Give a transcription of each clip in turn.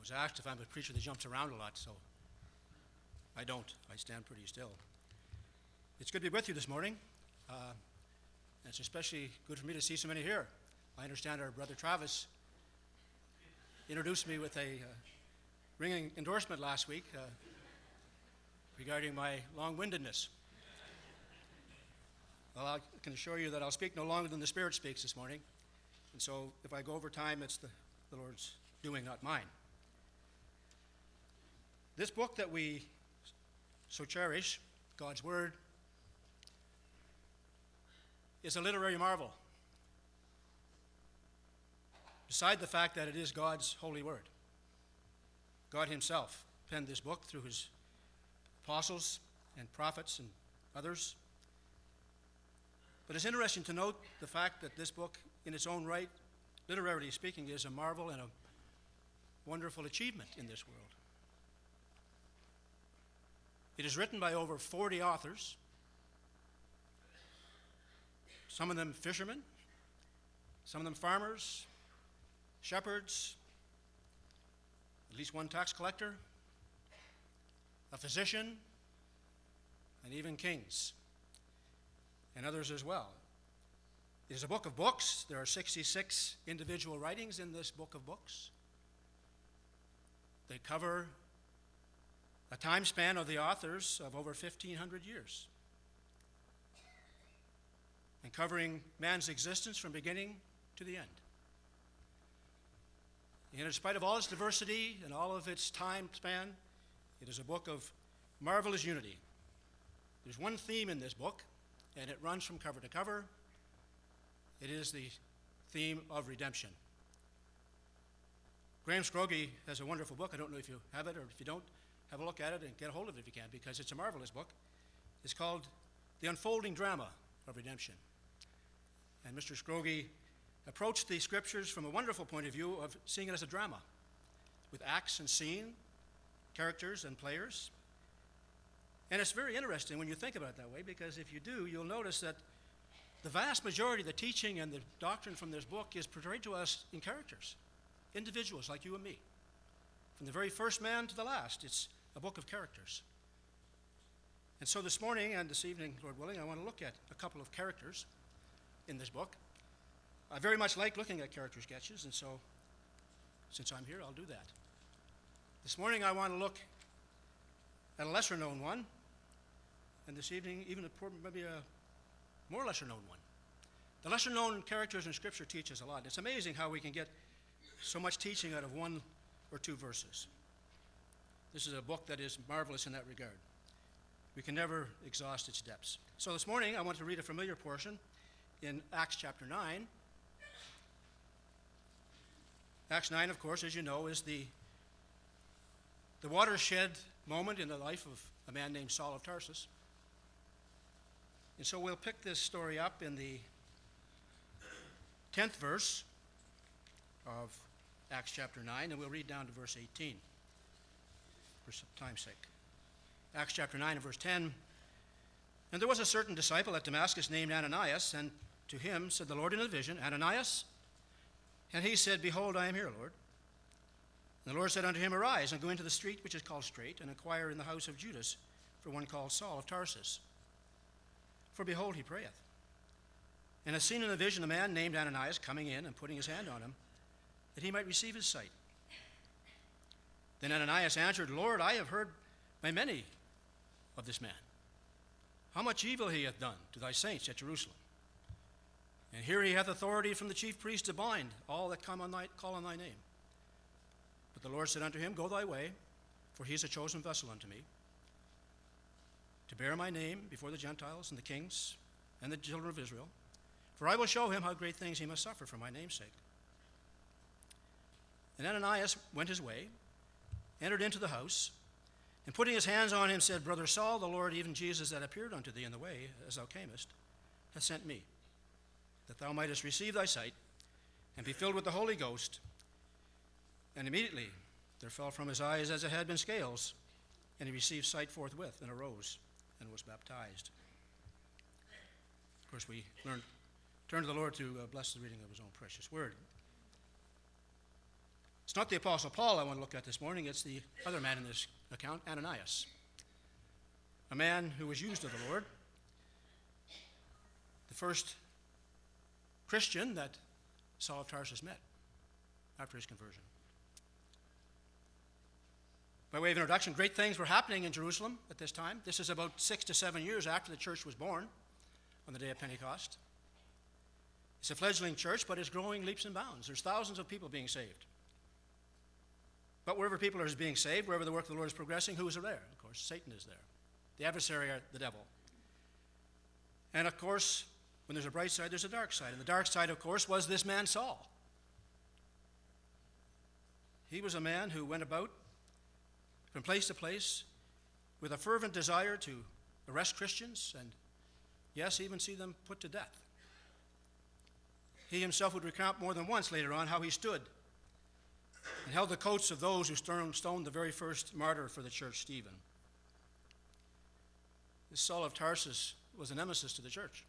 was asked if I'm a preacher that jumps around a lot, so I don't. I stand pretty still. It's good to be with you this morning. It's especially good for me to see so many here. I understand our brother Travis introduced me with a ringing endorsement last week regarding my long-windedness. Well, I can assure you that I'll speak no longer than the Spirit speaks this morning. And so if I go over time, it's the Lord's doing, not mine. This book that we so cherish, God's Word, is a literary marvel. Beside the fact that it is God's holy word. God himself penned this book through his apostles and prophets and others. But it's interesting to note the fact that this book, in its own right, literarily speaking, is a marvel and a wonderful achievement in this world. It is written by over 40 authors, some of them fishermen, some of them farmers, shepherds, at least one tax collector, a physician, and even kings, and others as well. It is a book of books. There are 66 individual writings in this book of books. They cover a time span of the authors of over 1,500 years, and covering man's existence from beginning to the end. And in spite of all its diversity and all of its time span, it is a book of marvelous unity. There's one theme in this book, and it runs from cover to cover. It is the theme of redemption. Graham Scroggie has a wonderful book. I don't know if you have it, or if you don't, have a look at it and get a hold of it if you can, because it's a marvelous book. It's called The Unfolding Drama of Redemption. And Mr. Scroggie approached the scriptures from a wonderful point of view of seeing it as a drama, with acts and scene, characters and players. And it's very interesting when you think about it that way, because if you do, you'll notice that the vast majority of the teaching and the doctrine from this book is portrayed to us in characters, individuals like you and me. From the very first man to the last, it's a book of characters. And so this morning and this evening, Lord willing, I want to look at a couple of characters in this book. I very much like looking at character sketches, and so since I'm here, I'll do that. This morning I want to look at a lesser-known one, and this evening even maybe a more lesser-known one. The lesser-known characters in Scripture teach us a lot. It's amazing how we can get so much teaching out of one or two verses. This is a book that is marvelous in that regard. We can never exhaust its depths. So this morning I want to read a familiar portion in Acts chapter 9. Acts 9, of course, as you know, is the watershed moment in the life of a man named Saul of Tarsus. And so we'll pick this story up in the 10th verse of Acts chapter 9, and we'll read down to verse 18 for time's sake. Acts chapter 9 and verse 10. And there was a certain disciple at Damascus named Ananias, and to him said the Lord in a vision, Ananias? And he said, Behold, I am here, Lord. And the Lord said unto him, Arise, and go into the street which is called Straight, and inquire in the house of Judas for one called Saul of Tarsus. For behold, he prayeth. And hath seen in a vision a man named Ananias coming in and putting his hand on him, that he might receive his sight. Then Ananias answered, Lord, I have heard by many of this man, how much evil he hath done to thy saints at Jerusalem. And here he hath authority from the chief priest to bind all that call on thy name. But the Lord said unto him, Go thy way, for he is a chosen vessel unto me, to bear my name before the Gentiles and the kings and the children of Israel. For I will show him how great things he must suffer for my name's sake. And Ananias went his way, entered into the house, and putting his hands on him said, Brother Saul, the Lord, even Jesus that appeared unto thee in the way as thou camest, hath sent me, that thou mightest receive thy sight, and be filled with the Holy Ghost. And immediately there fell from his eyes as it had been scales, and he received sight forthwith, and arose, and was baptized. Of course, we turn to the Lord to bless the reading of his own precious word. It's not the Apostle Paul I want to look at this morning, it's the other man in this account, Ananias, a man who was used of the Lord, the first Christian that Saul of Tarsus met after his conversion. By way of introduction, great things were happening in Jerusalem at this time. This is about 6 to 7 years after the church was born on the day of Pentecost. It's a fledgling church, but it's growing leaps and bounds. There's thousands of people being saved. But wherever people are being saved, wherever the work of the Lord is progressing, who is there? Of course, Satan is there. The adversary, the devil. And of course, when there's a bright side, there's a dark side. And the dark side, of course, was this man Saul. He was a man who went about from place to place with a fervent desire to arrest Christians and, yes, even see them put to death. He himself would recount more than once later on how he stood and held the coats of those who stoned the very first martyr for the church, Stephen. This Saul of Tarsus was a nemesis to the church.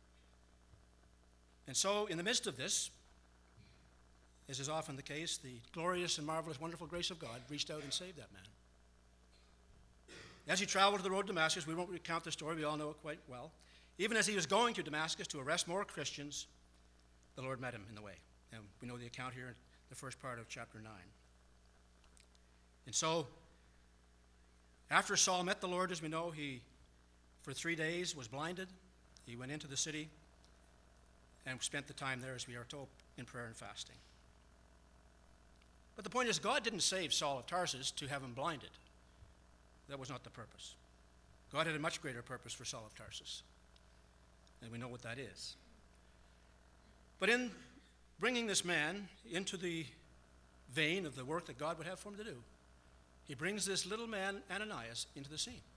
And so, in the midst of this, as is often the case, the glorious and marvelous, wonderful grace of God reached out and saved that man. As he traveled to the road to Damascus, we won't recount the story, we all know it quite well. Even as he was going to Damascus to arrest more Christians, the Lord met him in the way. And we know the account here in the first part of chapter 9. And so, after Saul met the Lord, as we know, he, for 3 days, was blinded. He went into the city and spent the time there, as we are told, in prayer and fasting. But the point is, God didn't save Saul of Tarsus to have him blinded. That was not the purpose. God had a much greater purpose for Saul of Tarsus, and we know what that is. But in bringing this man into the vein of the work that God would have for him to do, he brings this little man, Ananias, into the scene.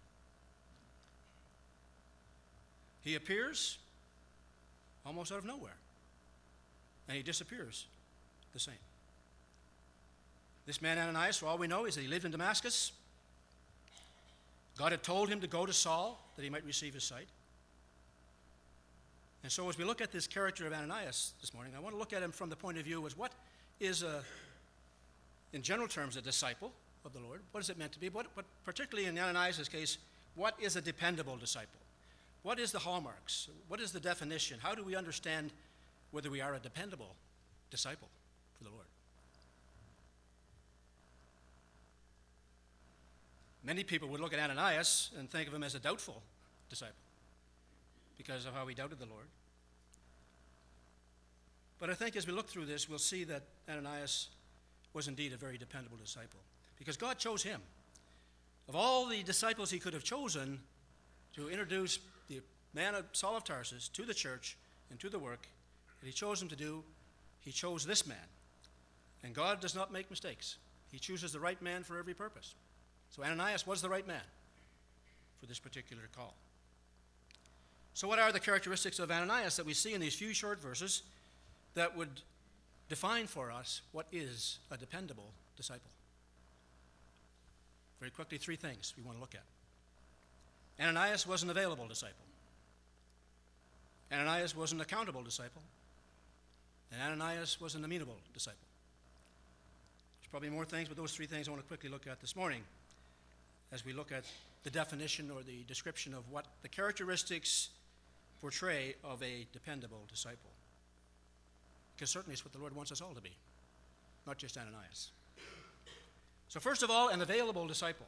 He appears almost out of nowhere, and he disappears the same. This man, Ananias, for all we know, is that he lived in Damascus. God had told him to go to Saul that he might receive his sight. And so as we look at this character of Ananias this morning, I want to look at him from the point of view as what is, in general terms, a disciple of the Lord. What is it meant to be? But particularly in Ananias' case, what is a dependable disciple? What is the hallmarks? What is the definition? How do we understand whether we are a dependable disciple for the Lord? Many people would look at Ananias and think of him as a doubtful disciple because of how he doubted the Lord. But I think as we look through this, we'll see that Ananias was indeed a very dependable disciple because God chose him. Of all the disciples he could have chosen to introduce the man of Saul of Tarsus to the church and to the work that he chose him to do, he chose this man. And God does not make mistakes. He chooses the right man for every purpose. So Ananias was the right man for this particular call. So what are the characteristics of Ananias that we see in these few short verses that would define for us what is a dependable disciple? Very quickly, 3 things we want to look at. Ananias was an available disciple. Ananias was an accountable disciple. And Ananias was an amenable disciple. There's probably more things, but those 3 things I want to quickly look at this morning as we look at the definition or the description of what the characteristics portray of a dependable disciple. Because certainly it's what the Lord wants us all to be, not just Ananias. So first of all, an available disciple.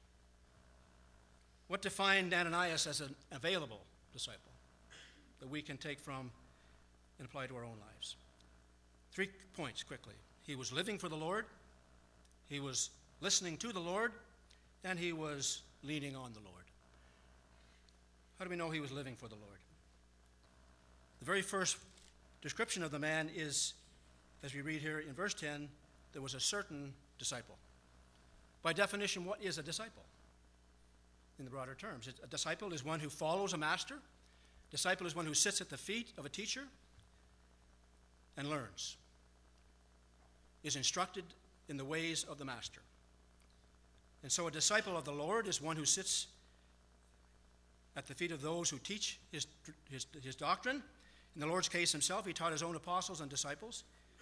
What defined Ananias as an available disciple that we can take from and apply to our own lives? 3 points quickly. He was living for the Lord, he was listening to the Lord, and he was leaning on the Lord. How do we know he was living for the Lord? The very first description of the man is, as we read here in verse 10, there was a certain disciple. By definition, what is a disciple? In the broader terms, a disciple is one who follows a master. A disciple is one who sits at the feet of a teacher and learns, is instructed in the ways of the master. And so a disciple of the Lord is one who sits at the feet of those who teach his doctrine. In the Lord's case himself, he taught his own apostles and disciples.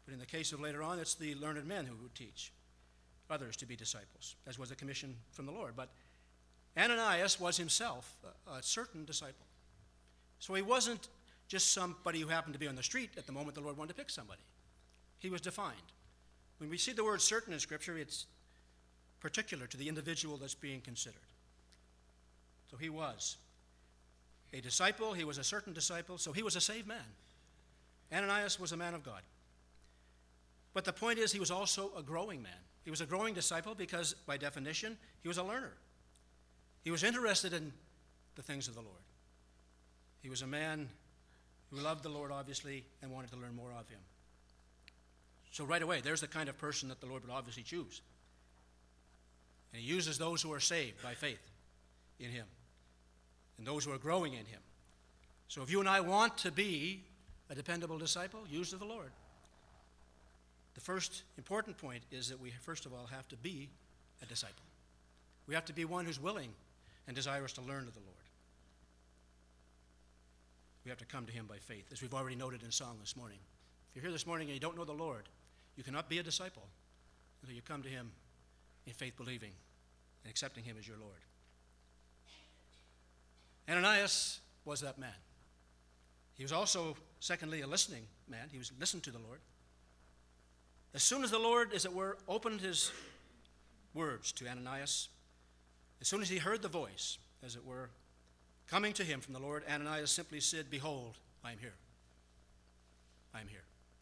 But in the case of later on, it's the learned men who would teach others to be disciples, as was a commission from the Lord. But Ananias was himself a certain disciple. So he wasn't just somebody who happened to be on the street at the moment the Lord wanted to pick somebody. He was defined. When we see the word certain in Scripture, it's particular to the individual that's being considered. So he was a disciple, he was a certain disciple, so he was a saved man. Ananias was a man of God. But the point is, he was also a growing man. He was a growing disciple because, by definition, he was a learner. He was interested in the things of the Lord. He was a man who loved the Lord, obviously, and wanted to learn more of him. So right away, there's the kind of person that the Lord would obviously choose. And he uses those who are saved by faith in him and those who are growing in him. So if you and I want to be a dependable disciple, use of the Lord. The first important point is that we, first of all, have to be a disciple. We have to be one who's willing and desirous to learn of the Lord. We have to come to him by faith, as we've already noted in song this morning. If you're here this morning and you don't know the Lord, you cannot be a disciple until you come to him in faith, believing and accepting him as your Lord. Ananias was that man. He was also, secondly, a listening man. He was listened to the Lord. As soon as the Lord, as it were, opened his words to Ananias, as soon as he heard the voice, as it were, coming to him from the Lord, Ananias simply said, "Behold, I am here. I am here."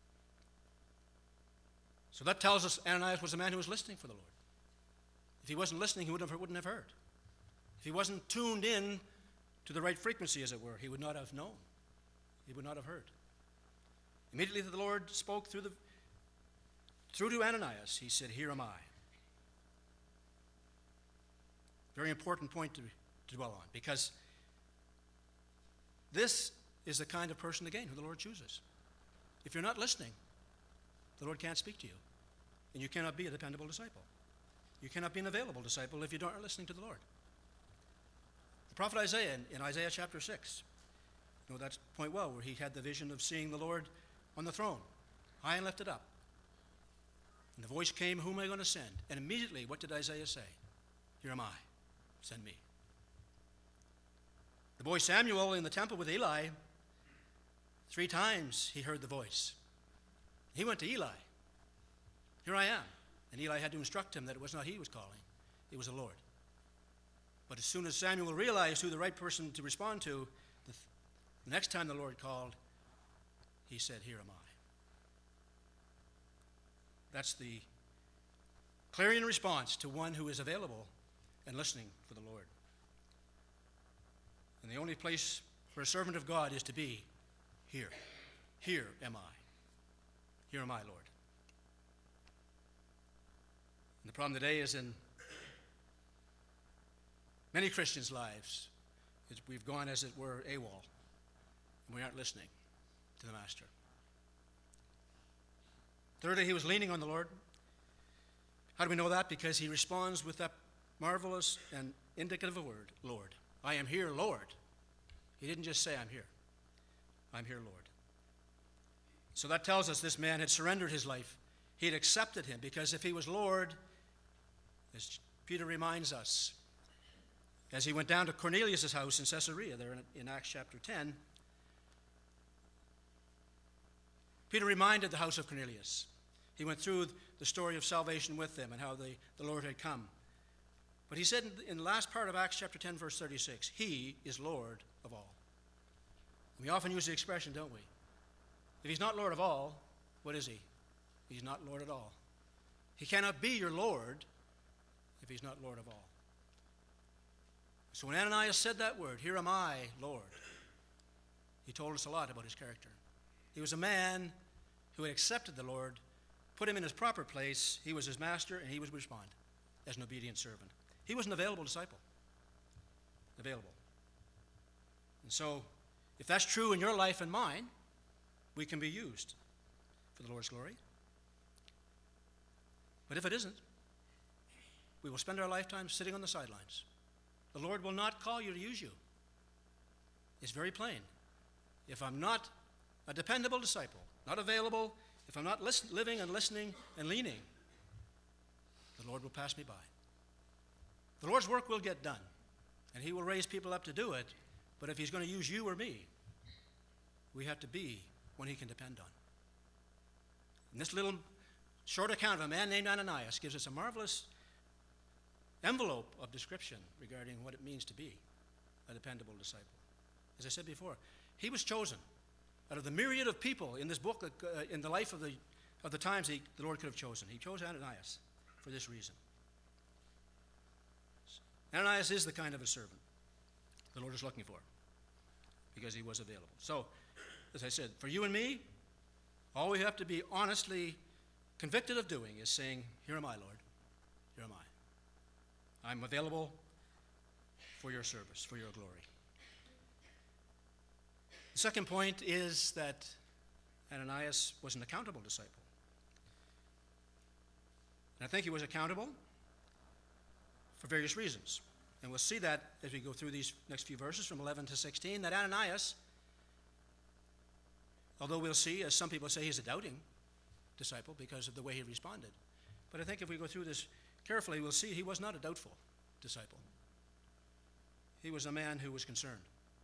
So that tells us Ananias was a man who was listening for the Lord. If he wasn't listening, he wouldn't have heard. If he wasn't tuned in to the right frequency, as it were, he would not have known. He would not have heard. Immediately the Lord spoke through to Ananias. He said, "Here am I." Very important point to dwell on, because this is the kind of person, again, who the Lord chooses. If you're not listening, the Lord can't speak to you, and you cannot be a dependable disciple. You cannot be an available disciple if you aren't listening to the Lord. The prophet Isaiah, in Isaiah chapter 6, you know that point well, where he had the vision of seeing the Lord on the throne, high and lifted up. And the voice came, "Whom am I going to send?" And immediately, what did Isaiah say? "Here am I, send me." The boy Samuel in the temple with Eli, 3 times he heard the voice. He went to Eli. "Here I am." And Eli had to instruct him that it was not he who was calling, it was the Lord. But as soon as Samuel realized who the right person to respond to, the next time the Lord called, he said, "Here am I." That's the clarion response to one who is available and listening for the Lord. And the only place for a servant of God is to be here. Here am I. Here am I, Lord. And the problem today is in many Christians' lives, we've gone, as it were, AWOL, and we aren't listening to the Master. Thirdly, he was leaning on the Lord. How do we know that? Because he responds with that marvelous and indicative word, "Lord." "I am here, Lord." He didn't just say, "I'm here." "I'm here, Lord." So that tells us this man had surrendered his life. He had accepted him, because if he was Lord, as Peter reminds us, as he went down to Cornelius' house in Caesarea, there in Acts chapter 10, Peter reminded the house of Cornelius. He went through the story of salvation with them and how the Lord had come. But he said in the last part of Acts chapter 10, verse 36, "He is Lord of all." We often use the expression, don't we? If he's not Lord of all, what is he? He's not Lord at all. He cannot be your Lord if he's not Lord of all. So when Ananias said that word, "Here am I, Lord," he told us a lot about his character. He was a man who had accepted the Lord, put him in his proper place. He was his master, and he would respond as an obedient servant. He was an available disciple. Available. And so, if that's true in your life and mine, we can be used for the Lord's glory. But if it isn't, we will spend our lifetime sitting on the sidelines. The Lord will not call you to use you. It's very plain. If I'm not a dependable disciple, not available if I'm not living and listening and leaning, the Lord will pass me by. The Lord's work will get done, and he will raise people up to do it, but if he's going to use you or me, we have to be one he can depend on. And this little short account of a man named Ananias gives us a marvelous envelope of description regarding what it means to be a dependable disciple. As I said before, he was chosen out of the myriad of people in this book, in the life of the times the Lord could have chosen. He chose Ananias for this reason. Ananias is the kind of a servant the Lord is looking for because he was available. So, as I said, for you and me, all we have to be honestly convicted of doing is saying, here am I, Lord. Here am I. I'm available for your service, for your glory. The second point is that Ananias was an accountable disciple. And I think he was accountable for various reasons. And we'll see that as we go through these next few verses from 11 to 16, that Ananias, although we'll see, as some people say, he's a doubting disciple because of the way he responded. But I think if we go through this carefully, we'll see he was not a doubtful disciple. He was a man who was concerned.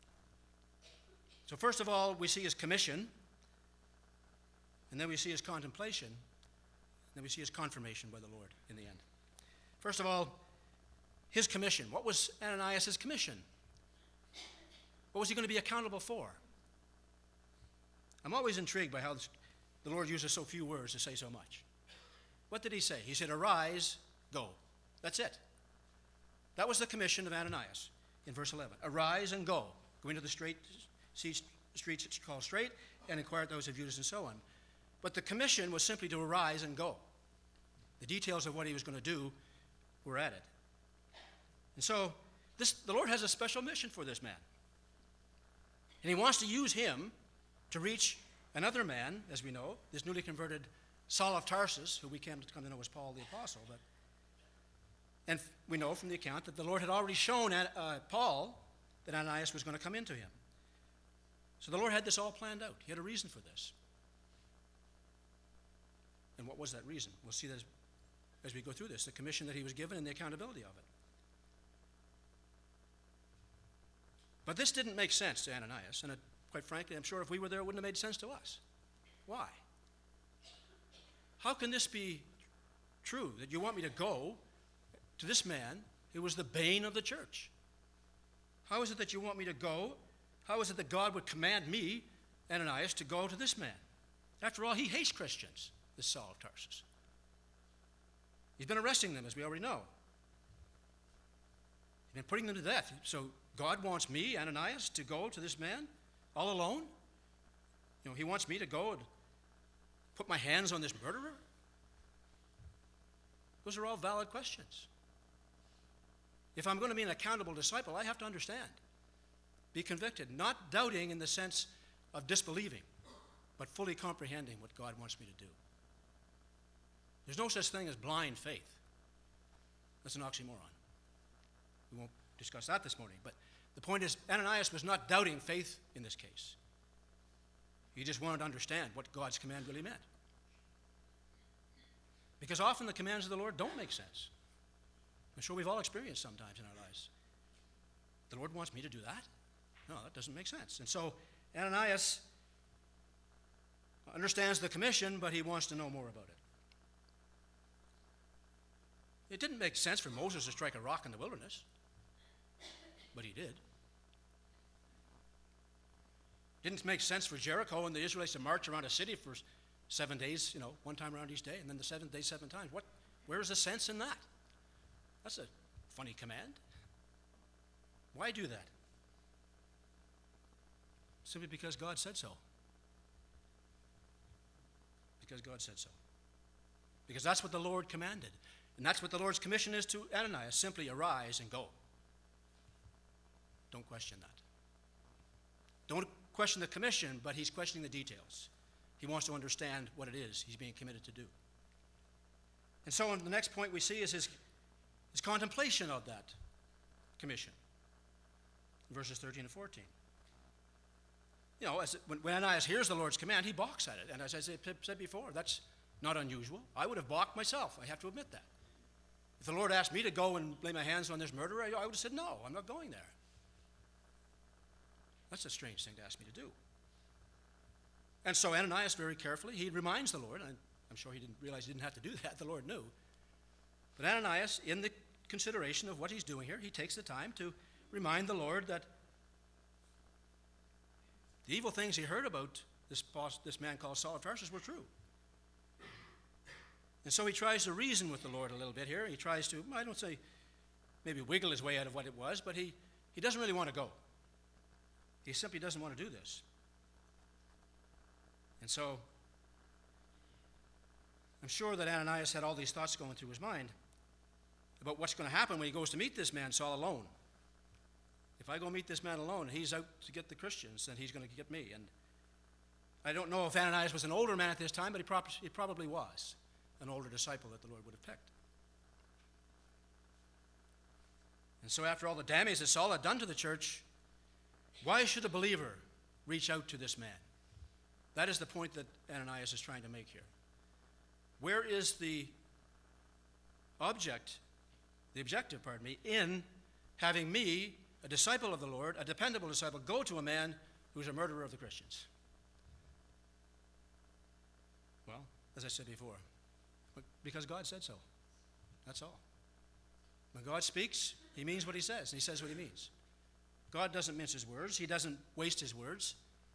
So first of all, we see his commission, and then we see his contemplation, and then we see his confirmation by the Lord in the end. First of all, his commission. What was Ananias' commission? What was he going to be accountable for? I'm always intrigued by how the Lord uses so few words to say so much. What did he say? He said, arise, go. That's it. That was the commission of Ananias in verse 11. Arise and go. Go into the streets called Straight and inquire at those of Judas and so on. But the commission was simply to arise and go. The details of what he was going to do were added. And so the Lord has a special mission for this man. And he wants to use him to reach another man, as we know, this newly converted Saul of Tarsus, who we came to come to know as Paul the Apostle. And we know from the account that the Lord had already shown Paul that Ananias was going to come into him. So the Lord had this all planned out. He had a reason for this. And what was that reason? We'll see that as we go through this, the commission that he was given and the accountability of it. But this didn't make sense to Ananias, and quite frankly, I'm sure if we were there, it wouldn't have made sense to us. Why? How can this be true, that you want me to go to this man who was the bane of the church? How is it that you want me to go? How is it that God would command me, Ananias, to go to this man? After all, he hates Christians, this Saul of Tarsus. He's been arresting them, as we already know. He's been putting them to death. So God wants me, Ananias, to go to this man all alone? You know, he wants me to go and put my hands on this murderer? Those are all valid questions. If I'm going to be an accountable disciple, I have to understand, be convicted, not doubting in the sense of disbelieving, but fully comprehending what God wants me to do. There's no such thing as blind faith. That's an oxymoron. We won't discuss that this morning, but the point is, Ananias was not doubting faith in this case. He just wanted to understand what God's command really meant. Because often the commands of the Lord don't make sense. I'm sure we've all experienced sometimes in our lives. The Lord wants me to do that? No, that doesn't make sense. And so Ananias understands the commission, but he wants to know more about it. It didn't make sense for Moses to strike a rock in the wilderness, but he did. Didn't make sense for Jericho and the Israelites to march around a city for 7 days, one time around each day, and then the seventh day 7 times. Where is the sense in that? That's a funny command. Why do that? Simply because God said so. Because God said so. Because that's what the Lord commanded. And that's what the Lord's commission is to Ananias. Simply arise and go. Don't question that. Don't question the commission, but he's questioning the details. He wants to understand what it is he's being committed to do. And so the next point we see is his contemplation of that commission. In verses 13 and 14. When Ananias hears the Lord's command, he balks at it. And as I said before, that's not unusual. I would have balked myself. I have to admit that. If the Lord asked me to go and lay my hands on this murderer, I would have said, no, I'm not going there. That's a strange thing to ask me to do. And so Ananias, very carefully, he reminds the Lord, and I'm sure he didn't realize he didn't have to do that, the Lord knew. But Ananias, in the consideration of what he's doing here, he takes the time to remind the Lord that the evil things he heard about this man called Saul of Tarsus were true. And so he tries to reason with the Lord a little bit here. He tries to, I don't say maybe wiggle his way out of what it was, but he doesn't really want to go. He simply doesn't want to do this. And so I'm sure that Ananias had all these thoughts going through his mind about what's going to happen when he goes to meet this man, Saul, alone. If I go meet this man alone and he's out to get the Christians, then he's going to get me. And I don't know if Ananias was an older man at this time, but he probably was an older disciple that the Lord would have picked. And so after all the damage that Saul had done to the church, why should a believer reach out to this man? That is the point that Ananias is trying to make here. Where is the objective, in having me, a disciple of the Lord, a dependable disciple, go to a man who's a murderer of the Christians? Well, as I said before, because God said so. That's all. When God speaks, he means what he says, and he says what he means. God doesn't mince his words. He doesn't waste his words.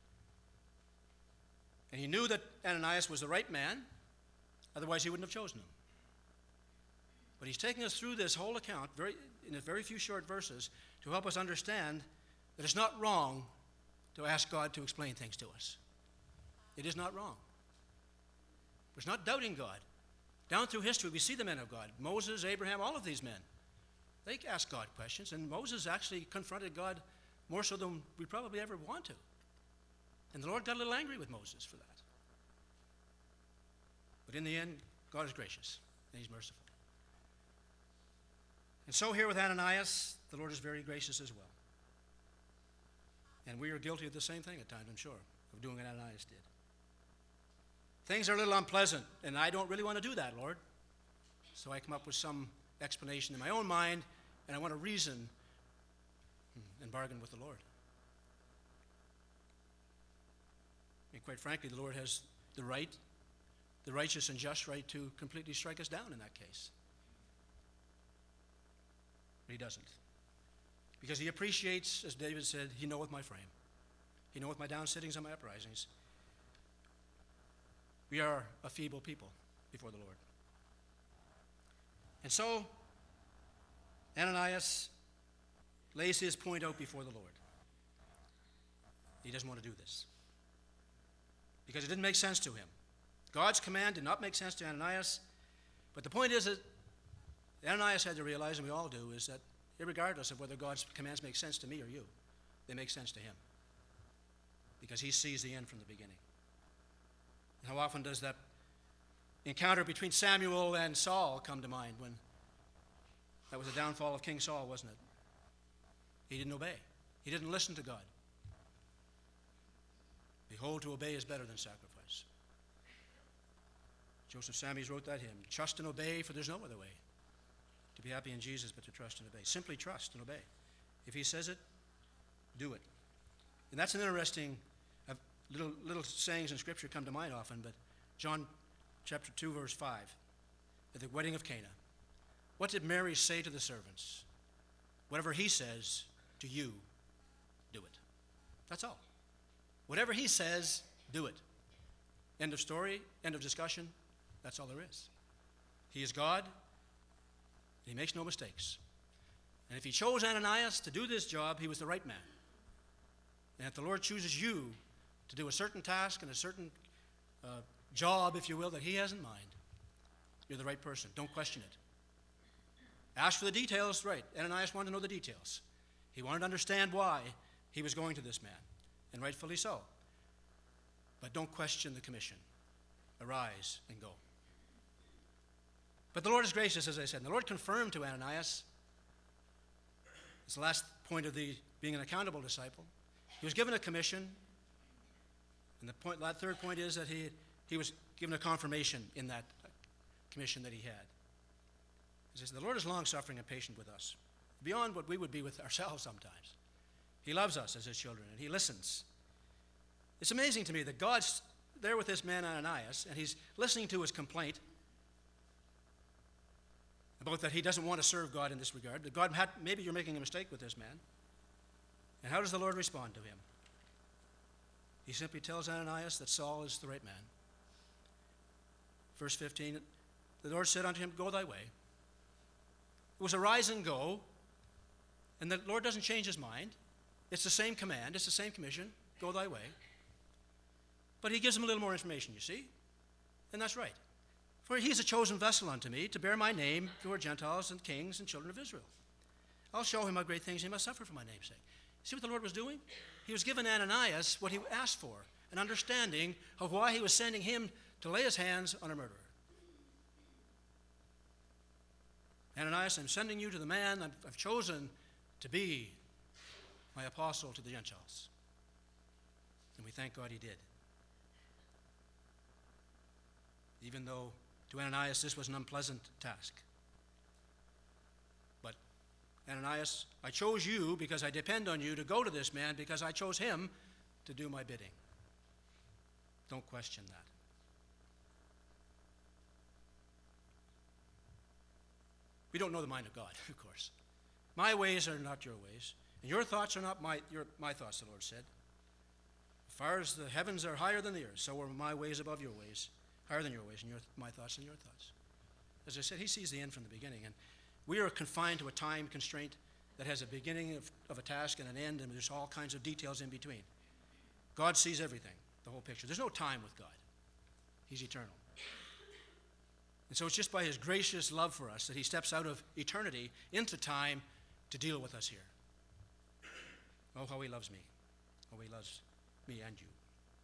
And he knew that Ananias was the right man, otherwise he wouldn't have chosen him. But he's taking us through this whole account in a very few short verses to help us understand that it's not wrong to ask God to explain things to us. It is not wrong. It's not doubting God. Down through history, we see the men of God. Moses, Abraham, all of these men. They asked God questions, and Moses actually confronted God more so than we probably ever want to. And the Lord got a little angry with Moses for that. But in the end, God is gracious, and he's merciful. And so here with Ananias, the Lord is very gracious as well. And we are guilty of the same thing at times, I'm sure, of doing what Ananias did. Things are a little unpleasant, and I don't really want to do that, Lord. So I come up with some explanation in my own mind, and I want to reason and bargain with the Lord. And quite frankly, the Lord has the righteous and just right to completely strike us down in that case. But he doesn't. Because he appreciates, as David said, he knoweth my frame. He knoweth my downsittings and my uprisings. We are a feeble people before the Lord. And so, Ananias lays his point out before the Lord. He doesn't want to do this, because it didn't make sense to him. God's command did not make sense to Ananias, but the point is that Ananias had to realize, and we all do, is that irregardless of whether God's commands make sense to me or you, they make sense to him, because he sees the end from the beginning. And how often does that encounter between Samuel and Saul come to mind? When that was the downfall of King Saul, wasn't it? He didn't obey. He didn't listen to God. Behold, to obey is better than sacrifice. Joseph Samys wrote that hymn. Trust and obey, for there's no other way to be happy in Jesus but to trust and obey. Simply trust and obey. If he says it, do it. And that's an interesting, little sayings in Scripture come to mind often, but John chapter 2, verse 5, at the wedding of Cana, what did Mary say to the servants? Whatever he says to you, do it. That's all. Whatever he says, do it. End of story, end of discussion. That's all there is. He is God. He makes no mistakes. And if he chose Ananias to do this job, he was the right man. And if the Lord chooses you to do a certain task and a certain job, if you will, that he has in mind, you're the right person. Don't question it. Ask for the details, right. Ananias wanted to know the details. He wanted to understand why he was going to this man, and rightfully so. But don't question the commission. Arise and go. But the Lord is gracious, as I said. And the Lord confirmed to Ananias, it's the last point of the being an accountable disciple. He was given a commission, And that third point is that he was given a confirmation in that commission that he had. He says, the Lord is long-suffering and patient with us, beyond what we would be with ourselves sometimes. He loves us as his children, and he listens. It's amazing to me that God's there with this man Ananias, and he's listening to his complaint about that he doesn't want to serve God in this regard. That God maybe you're making a mistake with this man. And how does the Lord respond to him? He simply tells Ananias that Saul is the right man. Verse 15, the Lord said unto him, go thy way. It was a rise and go, and the Lord doesn't change his mind. It's the same command, it's the same commission, go thy way. But he gives him a little more information, you see? And that's right. For he is a chosen vessel unto me to bear my name before Gentiles and kings and children of Israel. I'll show him how great things he must suffer for my name's sake. See what the Lord was doing? He was giving Ananias what he asked for, an understanding of why he was sending him to lay his hands on a murderer. Ananias, I'm sending you to the man I've chosen to be my apostle to the Gentiles. And we thank God he did. Even though to Ananias this was an unpleasant task. But Ananias, I chose you because I depend on you to go to this man because I chose him to do my bidding. Don't question that. We don't know the mind of God, of course. My ways are not your ways, and your thoughts are not my thoughts, the Lord said. As far as the heavens are higher than the earth, so are my ways above your ways, higher than your ways, and my thoughts than your thoughts. As I said, he sees the end from the beginning, and we are confined to a time constraint that has a beginning of a task and an end, and there's all kinds of details in between. God sees everything, the whole picture. There's no time with God. He's eternal. And so it's just by his gracious love for us that he steps out of eternity into time to deal with us here. Oh, how he loves me. How he loves me and you.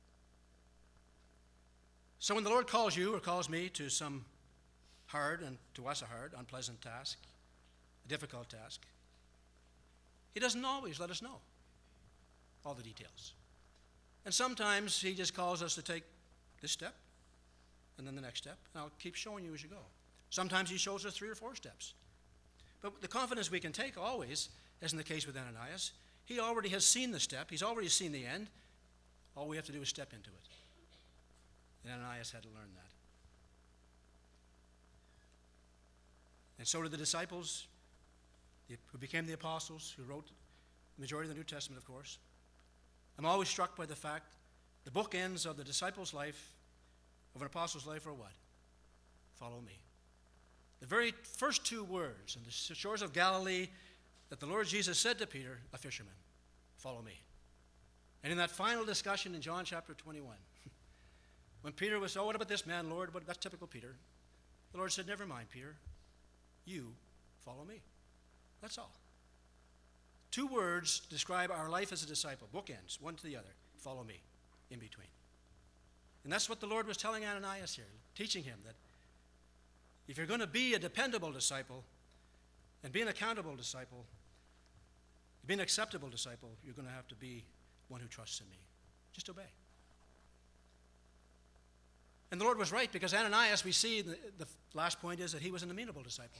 So when the Lord calls you or calls me to some hard, and to us a hard, unpleasant task, a difficult task, he doesn't always let us know all the details. And sometimes he just calls us to take this step, and then the next step, and I'll keep showing you as you go. Sometimes he shows us 3 or 4 steps. But the confidence we can take always, as in the case with Ananias, he already has seen the step, he's already seen the end. All we have to do is step into it. And Ananias had to learn that. And so did the disciples, who became the apostles, who wrote the majority of the New Testament, of course. I'm always struck by the fact the bookends of the disciples' life, of an apostle's life, are what? Follow me. The very first 2 words on the shores of Galilee that the Lord Jesus said to Peter, a fisherman, follow me. And in that final discussion in John chapter 21, when Peter was, what about this man, Lord? That's typical Peter. The Lord said, never mind, Peter. You follow me. That's all. 2 words describe our life as a disciple, bookends, one to the other. Follow me, in between. And that's what the Lord was telling Ananias here, teaching him that if you're going to be a dependable disciple and be an accountable disciple, be an acceptable disciple, you're going to have to be one who trusts in me. Just obey. And the Lord was right, because Ananias, we see, the last point is that he was an amenable disciple.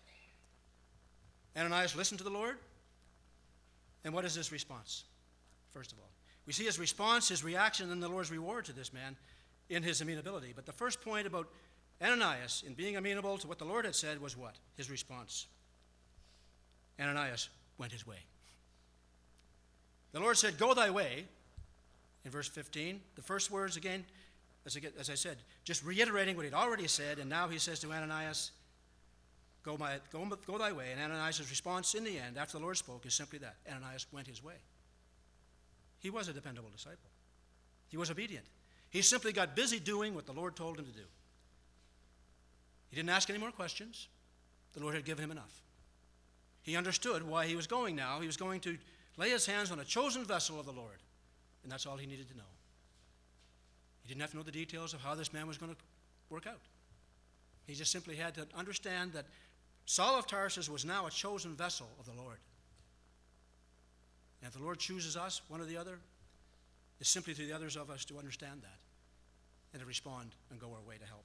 Ananias listened to the Lord, and what is his response? First of all, we see his response, his reaction, and the Lord's reward to this man in his amenability. But the first point about Ananias in being amenable to what the Lord had said was what? His response. Ananias went his way. The Lord said, go thy way, in verse 15. The first words again, as I said, just reiterating what he'd already said, and now he says to Ananias, go thy way. And Ananias' response in the end, after the Lord spoke, is simply that. Ananias went his way. He was a dependable disciple. He was obedient. He simply got busy doing what the Lord told him to do. He didn't ask any more questions. The Lord had given him enough. He understood why he was going now. He was going to lay his hands on a chosen vessel of the Lord. And that's all he needed to know. He didn't have to know the details of how this man was going to work out. He just simply had to understand that Saul of Tarsus was now a chosen vessel of the Lord. And if the Lord chooses us, one or the other, It's simply to the others of us to understand that and to respond and go our way to help.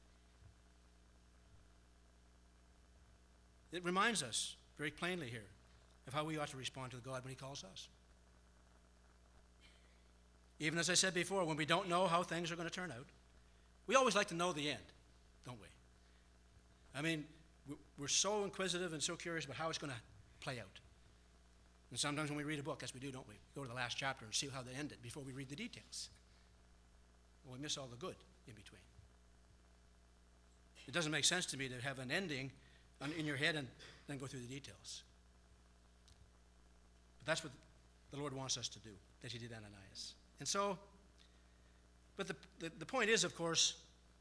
It reminds us very plainly here of how we ought to respond to God when he calls us. Even as I said before, when we don't know how things are going to turn out, we always like to know the end, don't we? I mean, we're so inquisitive and so curious about how it's going to play out. And sometimes when we read a book, as we do, don't we? Go to the last chapter and see how they ended before we read the details. Well, we miss all the good in between. It doesn't make sense to me to have an ending in your head and then go through the details. But that's what the Lord wants us to do, that he did Ananias. And so, but the point is, of course,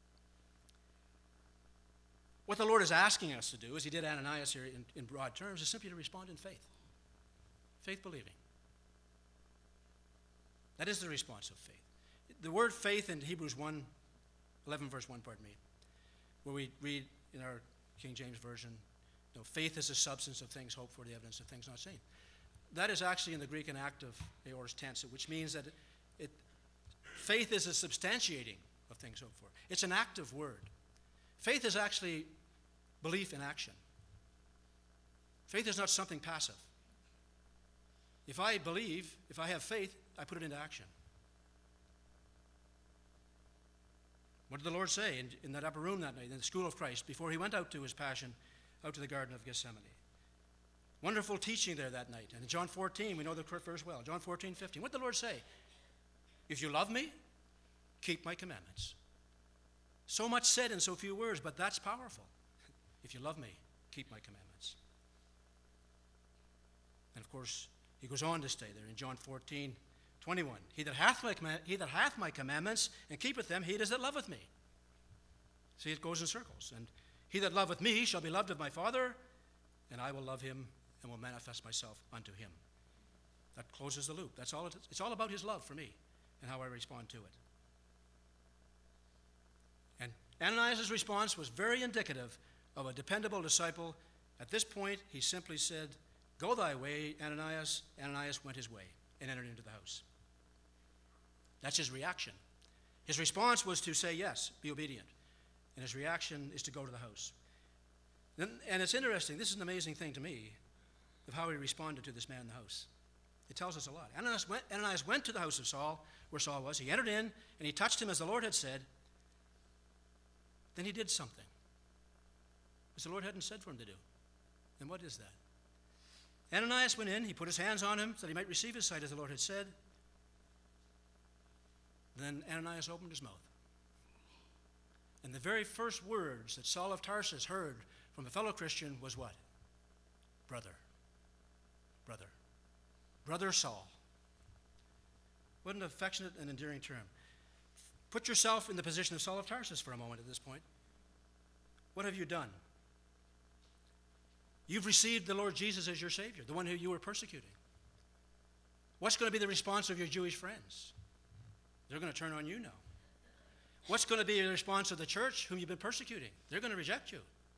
what the Lord is asking us to do, as he did Ananias here in broad terms, is simply to respond in faith. Faith believing. That is the response of faith. The word faith in Hebrews 11 verse 1, where we read in our King James Version, faith is the substance of things hoped for, the evidence of things not seen. That is actually in the Greek an active aorist tense, which means that faith is a substantiating of things hoped for. It's an active word. Faith is actually belief in action. Faith is not something passive. If I believe, if I have faith, I put it into action. What did the Lord say in that upper room that night, in the school of Christ, before he went out to his passion, out to the Garden of Gethsemane? Wonderful teaching there that night. And in John 14, we know the verse well. John 14:15. What did the Lord say? If you love me, keep my commandments. So much said in so few words, but that's powerful. If you love me, keep my commandments. And of course, he goes on to stay there in John 14:21. He that hath my commandments and keepeth them, he it is that loveth me. See, it goes in circles. And he that loveth me shall be loved of my Father, and I will love him and will manifest myself unto him. That closes the loop. That's all it is. It's all about his love for me and how I respond to it. And Ananias' response was very indicative of a dependable disciple. At this point, he simply said, "Go thy way, Ananias." Ananias went his way and entered into the house. That's his reaction. His response was to say yes, be obedient. And his reaction is to go to the house. And it's interesting, this is an amazing thing to me, of how he responded to this man in the house. It tells us a lot. Ananias went to the house of Saul, where Saul was. He entered in, and he touched him as the Lord had said. Then he did something, as the Lord hadn't said for him to do. And what is that? Ananias went in, he put his hands on him so that he might receive his sight as the Lord had said. Then Ananias opened his mouth. And the very first words that Saul of Tarsus heard from a fellow Christian was what? Brother. Brother. Brother Saul. What an affectionate and endearing term. Put yourself in the position of Saul of Tarsus for a moment at this point. What have you done? You've received the Lord Jesus as your Savior, the one who you were persecuting. What's going to be the response of your Jewish friends? They're going to turn on you now. What's going to be the response of the church whom you've been persecuting? They're going to reject you.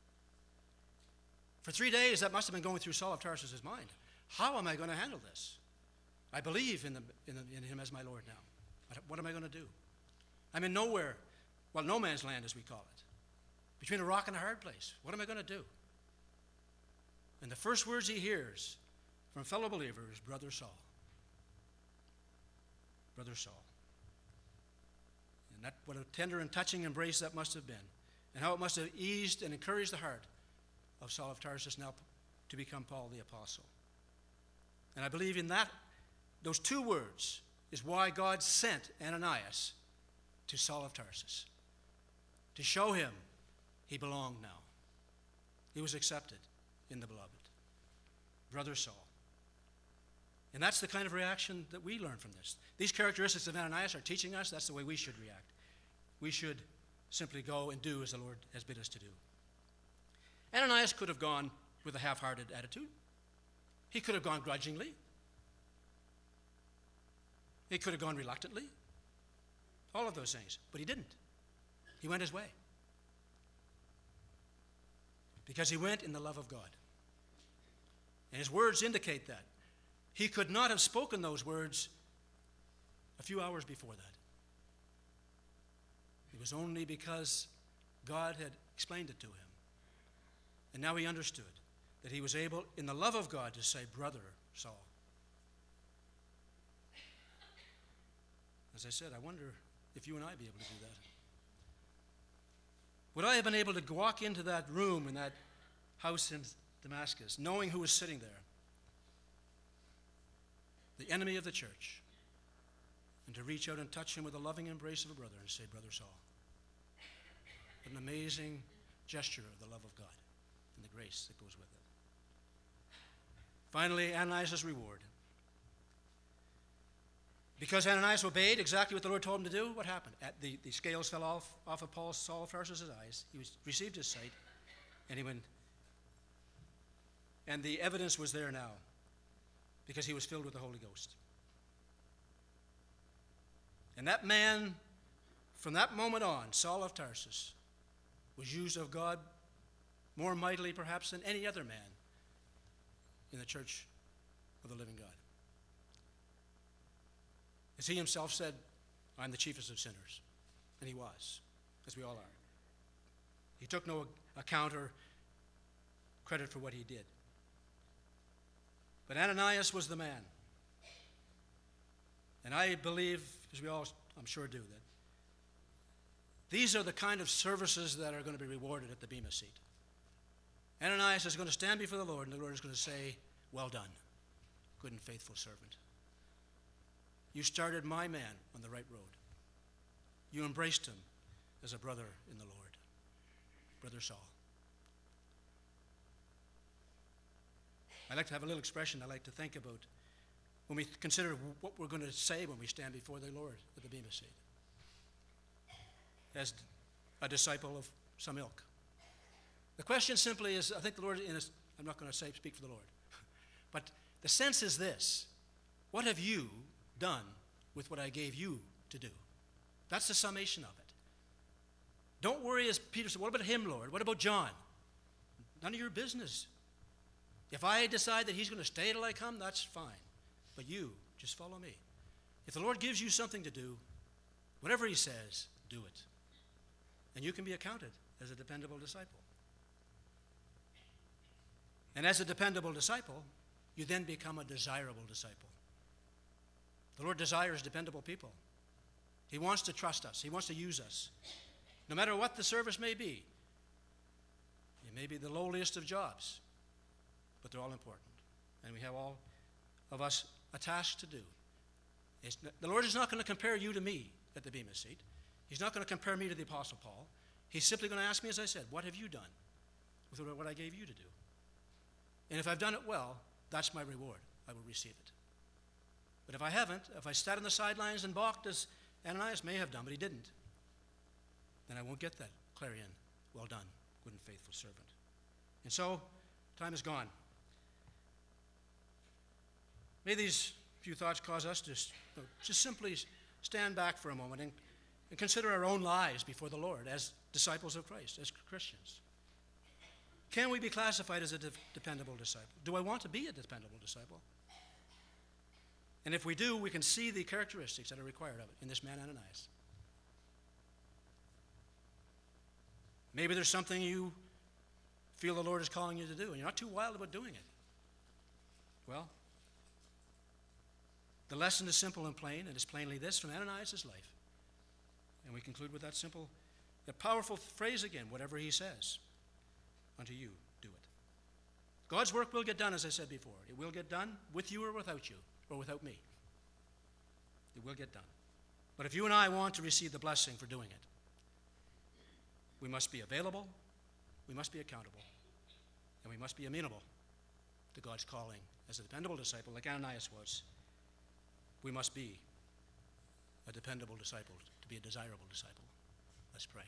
For 3 days, that must have been going through Saul of Tarsus' mind. How am I going to handle this? I believe in him as my Lord now. What am I going to do? I'm in nowhere, well, no man's land as we call it, between a rock and a hard place. What am I going to do? And the first words he hears from fellow believers, Brother Saul. Brother Saul. And that, what a tender and touching embrace that must have been, and how it must have eased and encouraged the heart of Saul of Tarsus now to become Paul the Apostle. And I believe in that, those two words is why God sent Ananias to Saul of Tarsus, to show him he belonged now. He was accepted in the beloved. Brother Saul. And that's the kind of reaction that we learn from this. These characteristics of Ananias are teaching us that's the way we should react. We should simply go and do as the Lord has bid us to do. Ananias could have gone with a half-hearted attitude. He could have gone grudgingly. He could have gone reluctantly. All of those things. But he didn't. He went his way. Because he went in the love of God. And his words indicate that. He could not have spoken those words a few hours before that. It was only because God had explained it to him. And now he understood that he was able, in the love of God, to say, Brother Saul. As I said, I wonder if you and I be able to do that. Would I have been able to walk into that room in that house in Damascus, knowing who was sitting there, the enemy of the church, and to reach out and touch him with a loving embrace of a brother and say, Brother Saul? What an amazing gesture of the love of God and the grace that goes with it. Finally, Ananias' reward. Because Ananias obeyed exactly what the Lord told him to do, what happened? The scales fell off of Saul of Tarsus' eyes. He received his sight, and he went. And the evidence was there now, because he was filled with the Holy Ghost. And that man, from that moment on, Saul of Tarsus, was used of God more mightily perhaps than any other man in the church of the living God. As he himself said, I'm the chiefest of sinners. And he was, as we all are. He took no account or credit for what he did. But Ananias was the man. And I believe, as we all, I'm sure, do, that these are the kind of services that are going to be rewarded at the Bema seat. Ananias is going to stand before the Lord, and the Lord is going to say, well done, good and faithful servant. You started my man on the right road. You embraced him as a brother in the Lord, Brother Saul. I like to have a little expression I like to think about when we consider what we're going to say when we stand before the Lord at the Bema seat. As a disciple of some ilk. The question simply is, I think the Lord, I'm not going to speak for the Lord, but the sense is this: what have you done with what I gave you to do? That's the summation of it. Don't worry, as Peter said, what about him, Lord? What about John? None of your business. If I decide that he's going to stay till I come, that's fine. But you, just follow me. If the Lord gives you something to do, whatever he says, do it. And you can be accounted as a dependable disciple. And as a dependable disciple, you then become a desirable disciple. The Lord desires dependable people. He wants to trust us. He wants to use us. No matter what the service may be. It may be the lowliest of jobs, but they're all important. And we have all of us a task to do. The Lord is not going to compare you to me at the Bema seat. He's not going to compare me to the Apostle Paul. He's simply going to ask me, as I said, what have you done with what I gave you to do? And if I've done it well, that's my reward. I will receive it. But if I haven't, if I sat on the sidelines and balked, as Ananias may have done, but he didn't, then I won't get that clarion, well done, good and faithful servant. And so, time is gone. May these few thoughts cause us to just simply stand back for a moment and consider our own lives before the Lord as disciples of Christ, as Christians. Can we be classified as a dependable disciple? Do I want to be a dependable disciple? And if we do, we can see the characteristics that are required of it in this man Ananias. Maybe there's something you feel the Lord is calling you to do, and you're not too wild about doing it. Well, the lesson is simple and plain, and it's plainly this from Ananias' life. And we conclude with that simple, that powerful phrase again, whatever he says, unto you, do it. God's work will get done, as I said before. It will get done with you or without you, or without me. It will get done. But if you and I want to receive the blessing for doing it, we must be available, we must be accountable, and we must be amenable to God's calling as a dependable disciple, like Ananias was. We must be a dependable disciple to be a desirable disciple. Let's pray.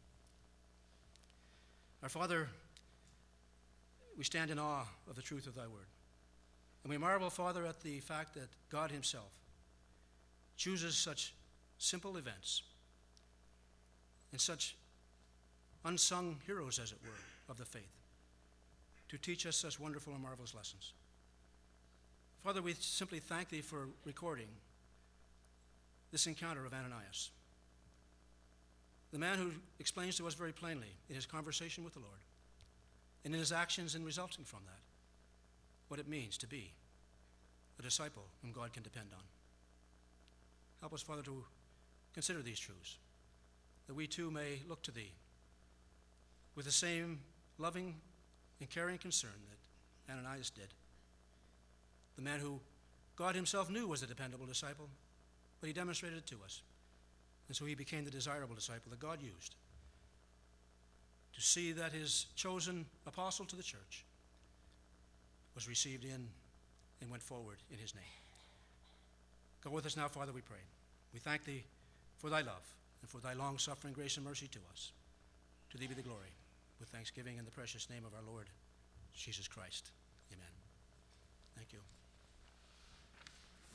Our Father, we stand in awe of the truth of thy word. And we marvel, Father, at the fact that God himself chooses such simple events and such unsung heroes, as it were, of the faith to teach us such wonderful and marvelous lessons. Father, we simply thank thee for recording this encounter of Ananias. The man who explains to us very plainly in his conversation with the Lord and in his actions and resulting from that what it means to be a disciple whom God can depend on. Help us, Father, to consider these truths, that we too may look to Thee with the same loving and caring concern that Ananias did. The man who God himself knew was a dependable disciple, but he demonstrated it to us. And so he became the desirable disciple that God used to see that his chosen apostle to the church was received in and went forward in his name. Go with us now, Father, we pray. We thank Thee for Thy love and for Thy long-suffering grace and mercy to us. To Thee be the glory, with thanksgiving in the precious name of our Lord Jesus Christ. Amen. Thank you.